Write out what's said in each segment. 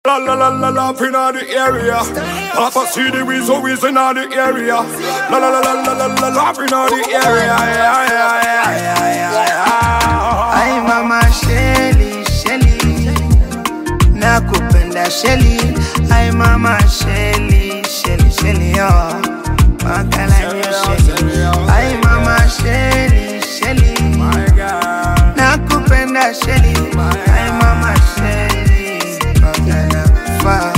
La la la la la, inna the area. Papa see the we so we inna the area. La la la la la la la, la inna the area. Ay mama Shelly, Shelly, nakupenda Shelly. Ay mama Shelly, Shelly, Shelly, oh, makala yo Shelly. Ay mama Shelly, Shelly, nakupenda Shelly. Ay mama Shelly, makala fa.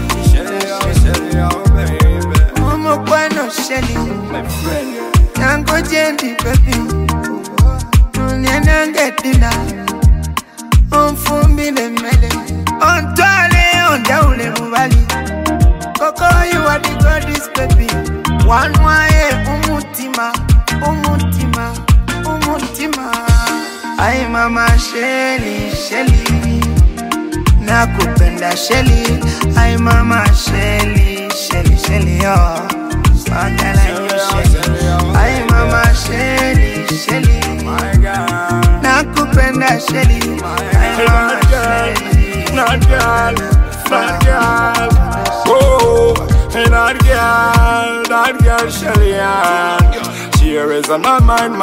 Mama kwano Shelly, nango jendi baby. Nyanangetina Onfumbile mele Ontwale ondaule mubali Koko you are the goddess baby. One waye umutima, umutima, umutima. Ay mama Shelly, Shelly, nakupenda Shelly. Ay mama Shelly, Shelly, Shelly, oh, makala yo Shelly. Ay mama Shelly, Shelly, nakupenda Shelly. Ay mama Shelly, not girl, not girl. Oh, hey, not girl, Shelly. She is on my mind.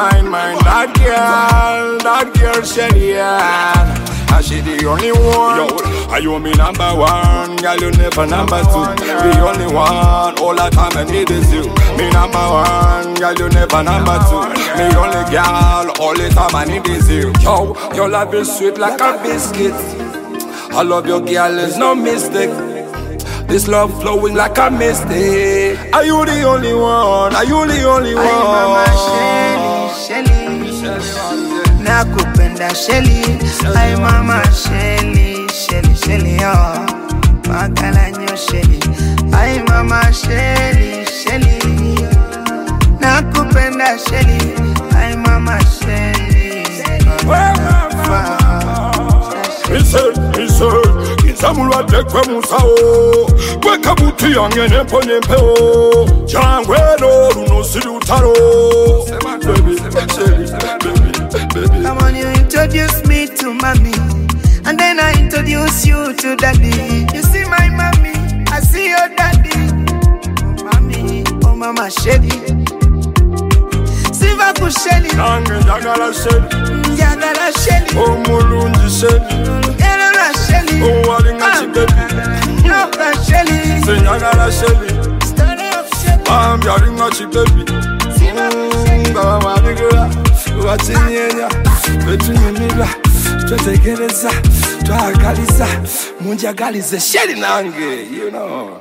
That girl, Shelly. And she the only one. Yo, are you me number one? Girl, you never number two. The only one. All the time I need is you. Me number one. Girl, you never number two. Me only girl. All the time I need is you. Yo, your love is sweet like a biscuit. I love your girl, there's no mistake. This love flowing like a mistake. Are you the only one? Are you the only one? Ay mama Shelly, Shelly, nakupenda Shelly. Ay mama Shelly, Shelly, Shelly, oh, makala nyo Shelly. Ay mama Shelly, Shelly, nakupenda Shelly. Ay mama Shelly, Insamulwa tekwe musao Kweka buti yange nempo nempeo Changwe no runo silutaro Baby, baby. Come on, you introduce me to mommy, and then I introduce you to daddy. You see my mommy, I see your daddy. Oh mommy, oh mama Shelly, Siva ku Shelly, Nange jagala Shelly, Jagala Shelly, oh mulunji Shelly, Elora Shelly, oh walinga chibaby, Yoka Shelly, say jagala Shelly, story of Shelly, yaringa chibaby. Baba wabigula, watinyenya, betunyumira, twetegereza, twagaliza, munjagalize Shelly nange, you know.